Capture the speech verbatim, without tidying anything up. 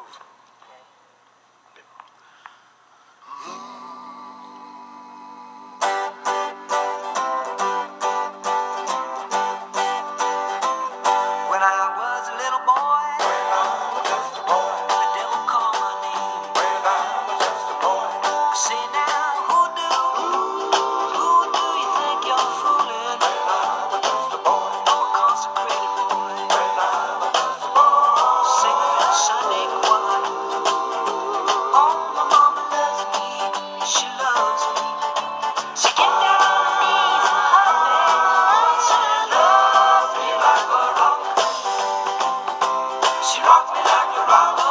When I was a little boy, the devil called my name. Say now, who do, who do you think you're fooling? I'm a consecrated boy, singer in a Sunday choir. Oh, my mama loves me, she loves me. She get down on her knees and hug me. She loves me like a rock. She rocks me like a rock.